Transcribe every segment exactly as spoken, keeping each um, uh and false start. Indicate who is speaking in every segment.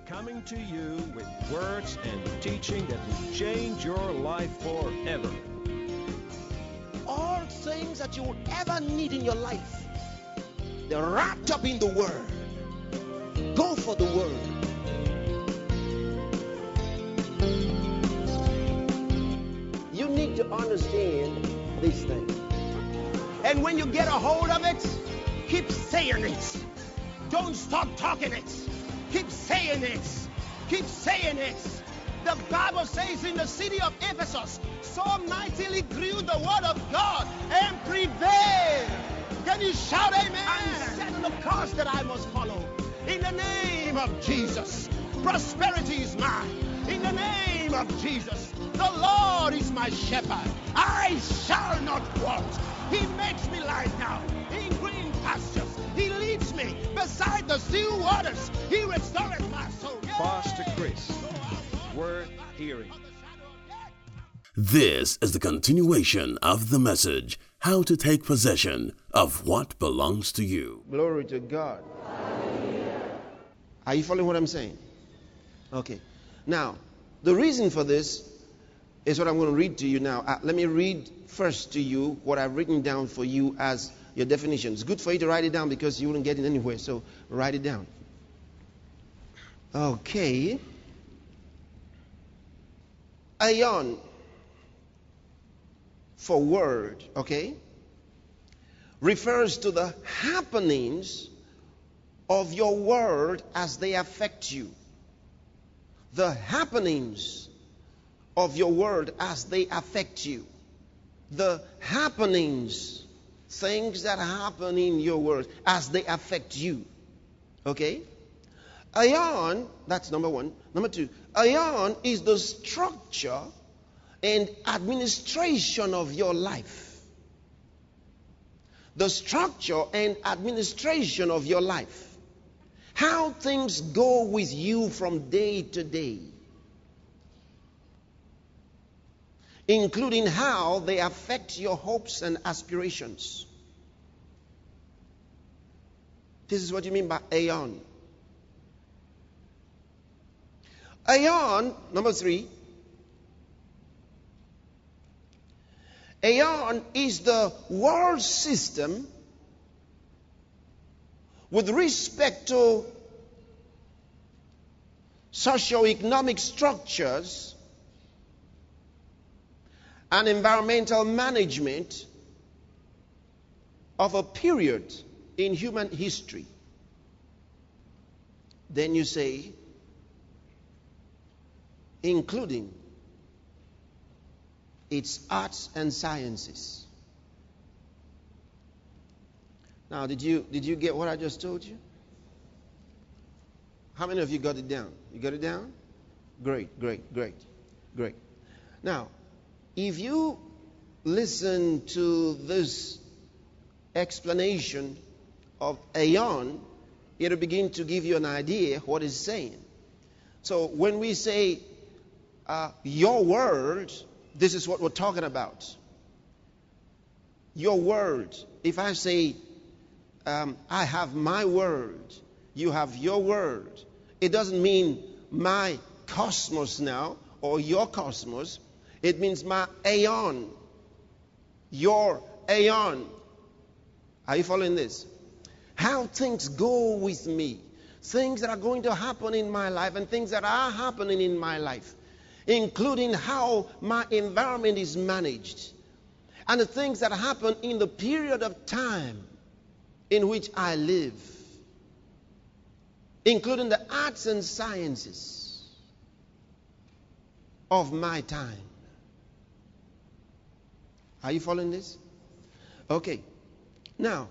Speaker 1: coming to you with words and teaching that will change your life forever.
Speaker 2: All things that you will ever need in your life, they're wrapped up in the Word. Go for the Word. You need to understand these things. And when you get a hold of it, keep saying it. Don't stop talking it. Keep saying it. Keep saying it. The Bible says in the city of Ephesus, so mightily grew the word of God and prevailed. Can you shout amen? I'm setting the course that I must follow. In the name of Jesus, prosperity is mine. In the name of Jesus, the Lord is my shepherd. I shall not want. He makes me lie down in green pastures. He leads me beside the still waters. He restores my soul.
Speaker 1: Pastor Chris, word hearing.
Speaker 3: This is the continuation of the message, how to take possession of what belongs to you.
Speaker 2: Glory to God. Are you following what I'm saying? Okay. Now, the reason for this is what I'm going to read to you now. Uh, let me read first to you what I've written down for you as your definition. It's good for you to write it down because you wouldn't get it anywhere. So write it down. Okay. Aeon for word, okay, refers to the happenings of your world as they affect you. The happenings of your world as they affect you. The happenings, things that happen in your world as they affect you. Okay? Aeon, that's number one. Number two, aeon is the structure and administration of your life. The structure and administration of your life. How things go with you from day to day. Including how they affect your hopes and aspirations. This is what you mean by aeon. Aeon, number three. Aeon is the world system with respect to socio-economic structures and environmental management of a period in human history. Then you say, including its arts and sciences. Now, did you did you get what I just told you? How many of you got it down? You got it down? Great, great, great, great. Now, if you listen to this explanation of aeon, it'll begin to give you an idea what it's saying. So when we say uh, your world, this is what we're talking about. Your world. If I say um, I have my world, you have your world, it doesn't mean my cosmos now or your cosmos. It means my aeon, your aeon. Are you following this? How things go with me. Things that are going to happen in my life and things that are happening in my life. Including how my environment is managed. And the things that happen in the period of time in which I live. Including the arts and sciences of my time. Are you following this? Okay. Now,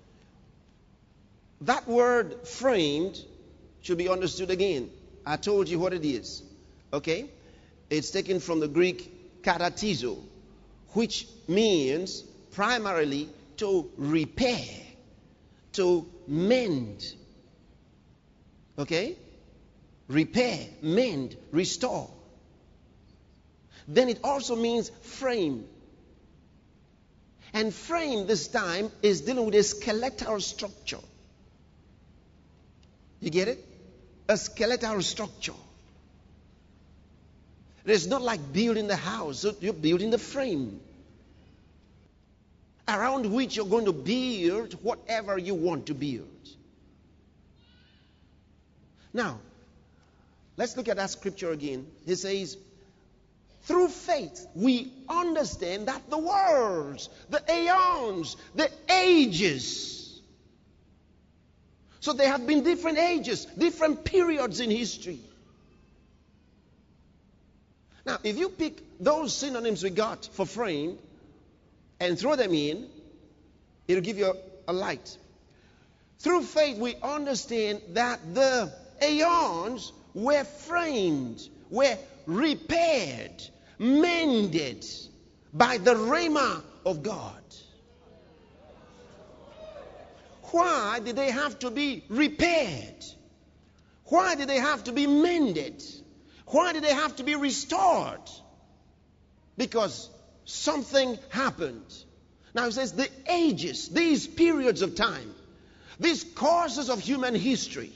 Speaker 2: that word framed should be understood again. I told you what it is. Okay? It's taken from the Greek katatizo, which means primarily to repair, to mend. Okay? Repair, mend, restore. Then it also means frame. And frame this time is dealing with a skeletal structure. You get it? a skeletal structure. It is not like building the house. So you're building the frame around which you're going to build whatever you want to build. Now, let's look at that scripture again. He says, through faith, we understand that the worlds, the aeons, the ages. So there have been different ages, different periods in history. Now, if you pick those synonyms we got for frame and throw them in, it'll give you a, a light. Through faith, we understand that the aeons were framed, were repaired, mended by the Rhema of God. Why did they have to be repaired? Why did they have to be mended? Why did they have to be restored? Because something happened. Now it says the ages, these periods of time, these courses of human history.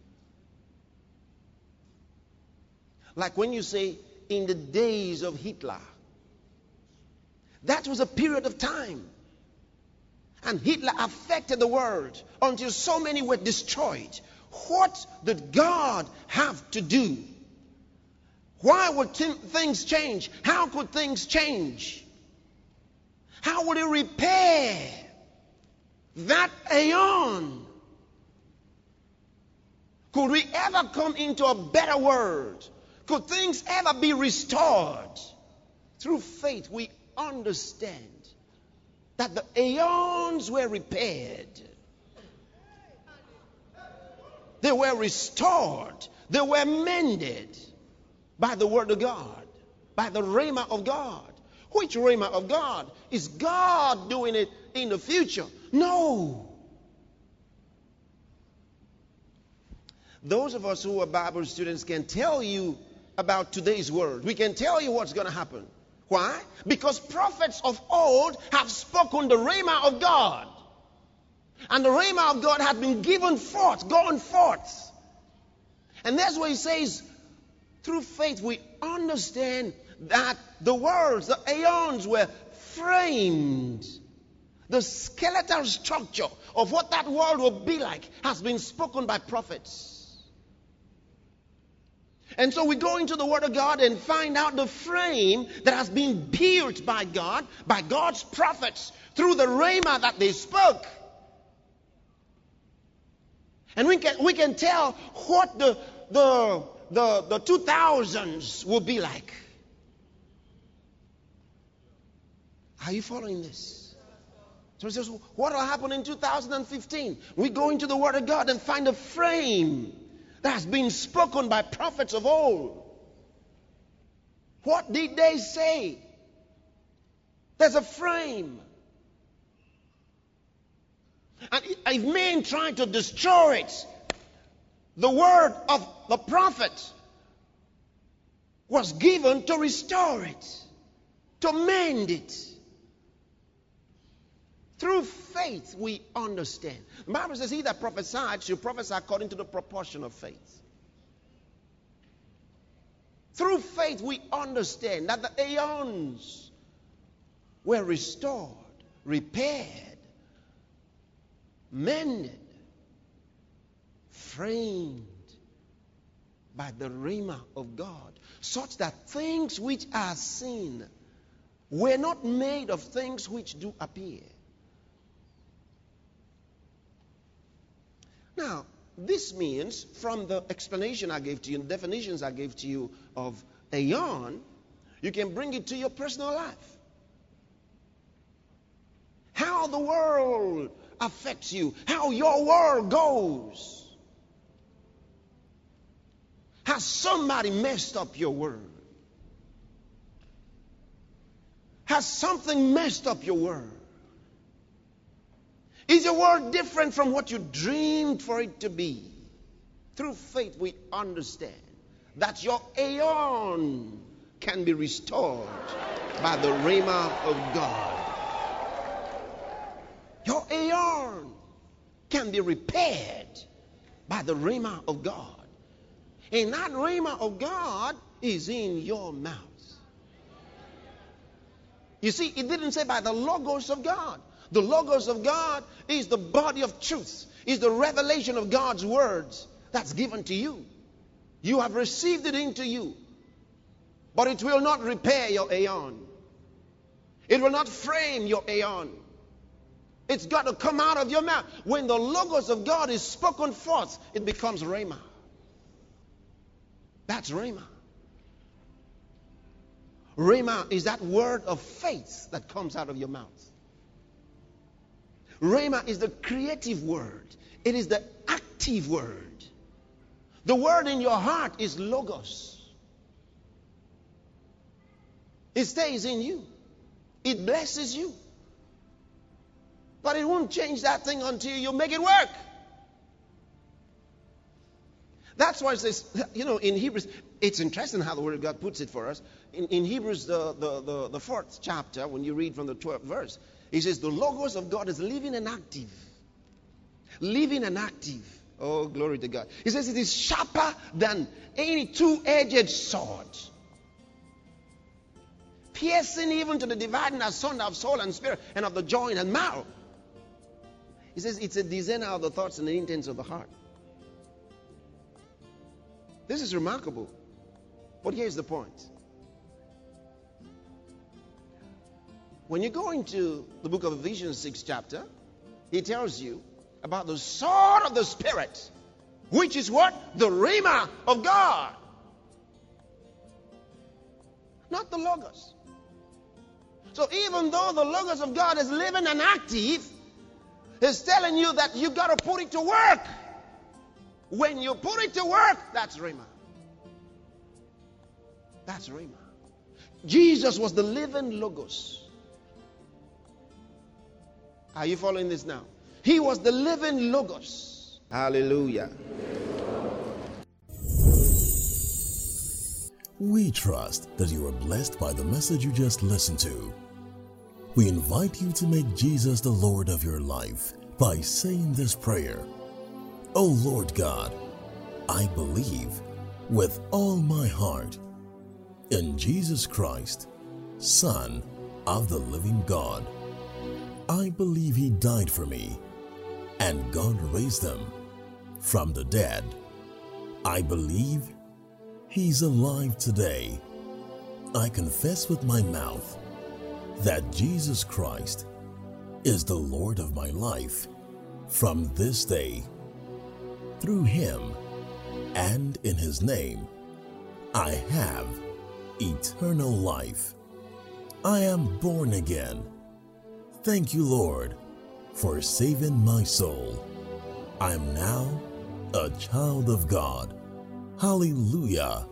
Speaker 2: Like when you say, in the days of Hitler. That was a period of time. And Hitler affected the world until so many were destroyed. What did God have to do? Why would th- things change? How could things change? How would He repair that aeon? Could we ever come into a better world? Could things ever be restored? Through faith, we understand that the aeons were repaired. They were restored. They were mended by the Word of God, by the Rhema of God. Which Rhema of God? Is God doing it in the future? No. Those of us who are Bible students can tell you about today's world. We can tell you what's going to happen. Why? Because prophets of old have spoken the Rhema of God. And the Rhema of God had been given forth, gone forth. And that's why he says, through faith we understand that the worlds, the aeons were framed. The skeletal structure of what that world will be like has been spoken by prophets. And so we go into the Word of God and find out the frame that has been built by God, by God's prophets, through the Rhema that they spoke. And we can we can tell what the the the, the two thousands will be like. Are you following this? So it says, what will happen in two thousand fifteen? We go into the Word of God and find a frame that has been spoken by prophets of old. What did they say? There's a frame. And if men try to destroy it, the word of the prophet was given to restore it, to mend it. Through faith we understand. The Bible says, he that prophesied should prophesy according to the proportion of faith. Through faith we understand that the aeons were restored, repaired, mended, framed by the Rhema of God, such that things which are seen were not made of things which do appear. Now, this means, from the explanation I gave to you, the definitions I gave to you of aeon, you can bring it to your personal life. How the world affects you, how your world goes. Has somebody messed up your world? Has something messed up your world? Is your world different from what you dreamed for it to be? Through faith we understand that your aeon can be restored by the Rhema of God. Your aeon can be repaired by the Rhema of God. And that rhema of God is in your mouth. You see, it didn't say by the logos of God. The logos of God is the body of truth, is the revelation of God's words that's given to you. You have received it into you. But it will not repair your aeon. It will not frame your aeon. It's got to come out of your mouth. When the logos of God is spoken forth, it becomes rhema. That's rhema. Rhema is that word of faith that comes out of your mouth. Rhema is the creative word. It is the active word. The word in your heart is logos. It stays in you. It blesses you. But it won't change that thing until you make it work. That's why it says, you know, in Hebrews, it's interesting how the Word of God puts it for us. In, in Hebrews, the, the, the, the fourth chapter, when you read from the twelfth verse, he says, the logos of God is living and active. Living and active. Oh, glory to God. He says it is sharper than any two-edged sword, piercing even to the dividing asunder of soul and spirit and of the joint and marrow. He says it's a discerner of the thoughts and the intents of the heart. This is remarkable. But here's the point. When you go into the book of Ephesians, sixth chapter, he tells you about the sword of the Spirit, which is what? The rhema of God. Not the logos. So even though the logos of God is living and active, he's telling you that you got to put it to work. When you put it to work, that's rhema. That's rhema. Jesus was the living logos. Are you following this now? He was the living logos. Hallelujah.
Speaker 3: We trust that you are blessed by the message you just listened to. We invite you to make Jesus the Lord of your life by saying this prayer. O Lord God, I believe with all my heart in Jesus Christ, Son of the living God. I believe He died for me, and God raised Him from the dead. I believe He's alive today. I confess with my mouth that Jesus Christ is the Lord of my life from this day. Through Him and in His name, I have eternal life. I am born again. Thank you, Lord, for saving my soul. I am now a child of God. Hallelujah.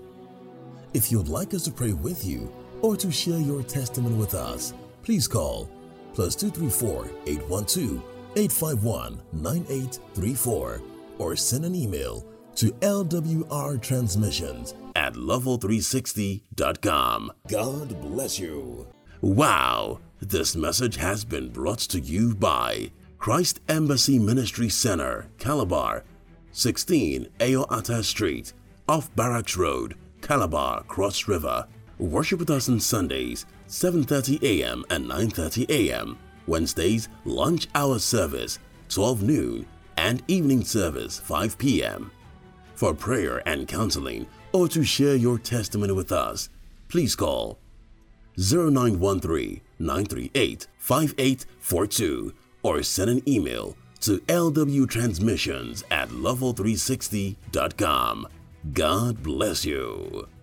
Speaker 3: If you'd like us to pray with you or to share your testimony with us, please call plus two three four, eight one two, eight five one, nine eight three four or send an email to L W R transmissions at level three sixty dot com. God bless you. Wow, this message has been brought to you by Christ Embassy Ministry Center, Calabar, sixteen Ayoata Street, off Barracks Road, Calabar, Cross River. Worship with us on Sundays, seven thirty a.m. and nine thirty a.m. Wednesdays, lunch hour service, twelve noon, and evening service, five p.m. For prayer and counseling or to share your testimony with us, please call zero nine one three, nine three eight, five eight four two or send an email to L W transmissions at level three sixty dot com. God bless you.